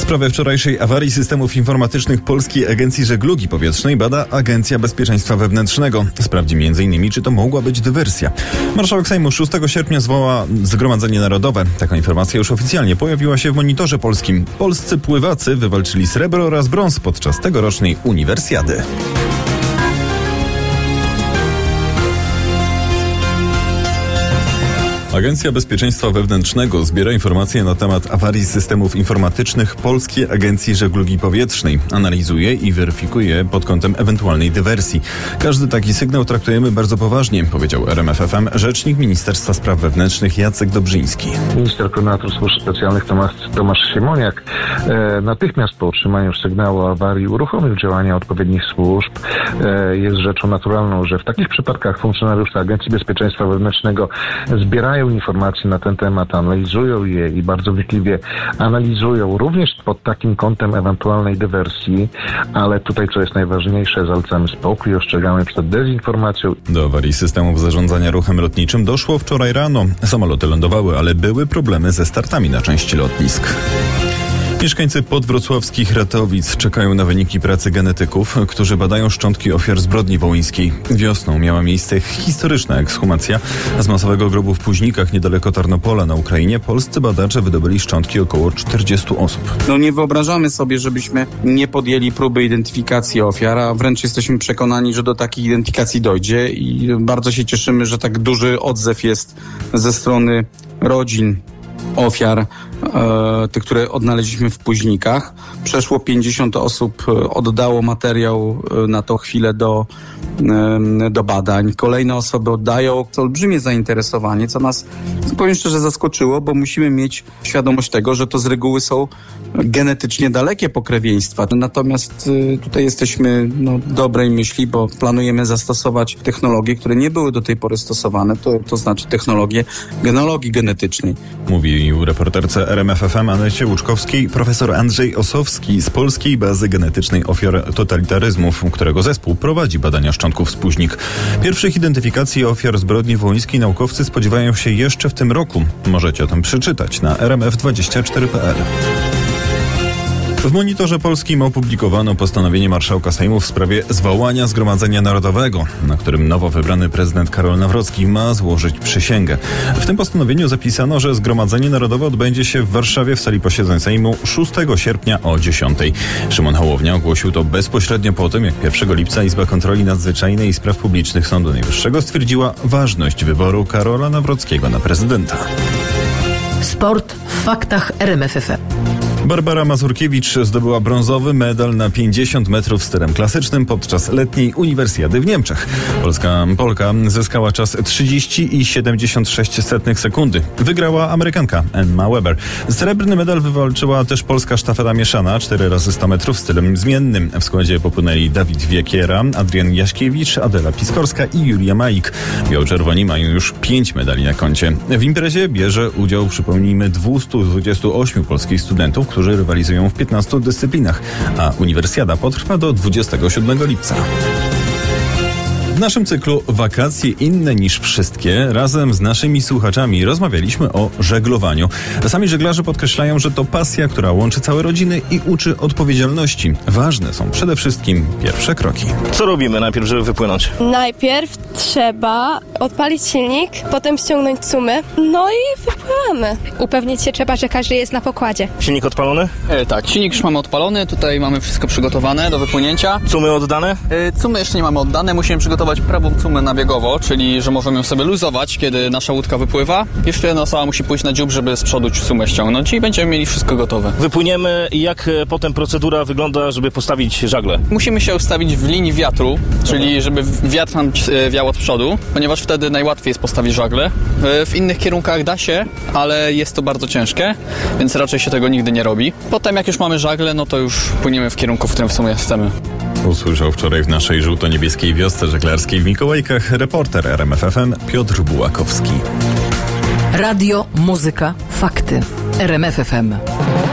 Sprawę wczorajszej awarii systemów informatycznych Polskiej Agencji Żeglugi Powietrznej bada Agencja Bezpieczeństwa Wewnętrznego. Sprawdzi m.in., czy to mogła być dywersja. Marszałek Sejmu 6 sierpnia zwoła Zgromadzenie Narodowe. Taka informacja już oficjalnie pojawiła się w Monitorze Polskim. Polscy pływacy wywalczyli srebro oraz brąz podczas tegorocznej Uniwersjady. Agencja Bezpieczeństwa Wewnętrznego zbiera informacje na temat awarii systemów informatycznych Polskiej Agencji Żeglugi Powietrznej. Analizuje i weryfikuje pod kątem ewentualnej dywersji. Każdy taki sygnał traktujemy bardzo poważnie, powiedział RMF FM rzecznik Ministerstwa Spraw Wewnętrznych Jacek Dobrzyński. Minister koordynator służb specjalnych Tomasz Siemoniak natychmiast po otrzymaniu sygnału o awarii uruchomił działania odpowiednich służb. Jest rzeczą naturalną, że w takich przypadkach funkcjonariusze Agencji Bezpieczeństwa Wewnętrznego zbierają informacje na ten temat, analizują je i bardzo wnikliwie analizują również pod takim kątem ewentualnej dywersji, ale tutaj, co jest najważniejsze, zalecamy spokój, ostrzegamy przed dezinformacją. Do awarii systemów zarządzania ruchem lotniczym doszło wczoraj rano. Samoloty lądowały, ale były problemy ze startami na części lotnisk. Mieszkańcy podwrocławskich Ratowic czekają na wyniki pracy genetyków, którzy badają szczątki ofiar zbrodni wołyńskiej. Wiosną miała miejsce historyczna ekshumacja z masowego grobu w Późnikach niedaleko Tarnopola na Ukrainie. Polscy badacze wydobyli szczątki około 40 osób. Nie wyobrażamy sobie, żebyśmy nie podjęli próby identyfikacji ofiar, a wręcz jesteśmy przekonani, że do takiej identyfikacji dojdzie i bardzo się cieszymy, że tak duży odzew jest ze strony rodzin ofiar, tych, które odnaleźliśmy w Późnikach. Przeszło 50 osób oddało materiał na tą chwilę do badań. Kolejne osoby oddają. To olbrzymie zainteresowanie, co nas, powiem szczerze, zaskoczyło, bo musimy mieć świadomość tego, że to z reguły są genetycznie dalekie pokrewieństwa. Natomiast tutaj jesteśmy dobrej myśli, bo planujemy zastosować technologie, które nie były do tej pory stosowane, to znaczy technologie genealogii genetycznej. Mówił reporterce RMF FM Anecie Łuczkowskiej profesor Andrzej Osowski z Polskiej Bazy Genetycznej Ofiar Totalitaryzmów, którego zespół prowadzi badania szczątków z Późnik. Pierwszych identyfikacji ofiar zbrodni wołyńskiej naukowcy spodziewają się jeszcze w tym roku. Możecie o tym przeczytać na rmf24.pl. W Monitorze Polskim opublikowano postanowienie marszałka Sejmu w sprawie zwołania Zgromadzenia Narodowego, na którym nowo wybrany prezydent Karol Nawrocki ma złożyć przysięgę. W tym postanowieniu zapisano, że Zgromadzenie Narodowe odbędzie się w Warszawie w sali posiedzeń Sejmu 6 sierpnia o 10. Szymon Hołownia ogłosił to bezpośrednio po tym, jak 1 lipca Izba Kontroli Nadzwyczajnej i Spraw Publicznych Sądu Najwyższego stwierdziła ważność wyboru Karola Nawrockiego na prezydenta. Sport w faktach RMF FM. Barbara Mazurkiewicz zdobyła brązowy medal na 50 metrów sterem klasycznym podczas letniej Uniwersjady w Niemczech. Polka zyskała czas 30,76 sekundy. Wygrała Amerykanka Emma Weber. Srebrny medal wywalczyła też polska sztafeta mieszana 4 razy 100 metrów stylem zmiennym. W składzie popłynęli Dawid Wiekiera, Adrian Jaśkiewicz, Adela Piskorska i Julia Majik. Biało-czerwoni mają już 5 medali na koncie. W imprezie bierze udział, przypomnijmy, 228 polskich studentów, którzy rywalizują w 15 dyscyplinach, a Uniwersjada potrwa do 27 lipca. W naszym cyklu Wakacje inne niż wszystkie razem z naszymi słuchaczami rozmawialiśmy o żeglowaniu. Sami żeglarze podkreślają, że to pasja, która łączy całe rodziny i uczy odpowiedzialności. Ważne są przede wszystkim pierwsze kroki. Co robimy najpierw, żeby wypłynąć? Najpierw trzeba odpalić silnik, potem ściągnąć sumy, no i wypływamy. Upewnić się trzeba, że każdy jest na pokładzie. Silnik odpalony? Tak, silnik już mamy odpalony, tutaj mamy wszystko przygotowane do wypłynięcia. Cumy oddane? Cumy jeszcze nie mamy oddane, musimy przygotować prawą cumę na biegowo, czyli że możemy ją sobie luzować, kiedy nasza łódka wypływa. Jeszcze jedna osoba musi pójść na dziób, żeby z przodu sumę ściągnąć i będziemy mieli wszystko gotowe. Wypłyniemy i jak potem procedura wygląda, żeby postawić żagle? Musimy się ustawić w linii wiatru, czyli żeby wiatr nam wiał od przodu, ponieważ wtedy najłatwiej jest postawić żagle. W innych kierunkach da się, ale jest to bardzo ciężkie, więc raczej się tego nigdy nie robi. Potem jak już mamy żagle, no to już płyniemy w kierunku, w którym w sumie chcemy. Usłyszał wczoraj w naszej żółto-niebieskiej wiosce żeglarskiej w Mikołajkach reporter RMF FM Piotr Bułakowski. Radio, muzyka, fakty. RMF FM.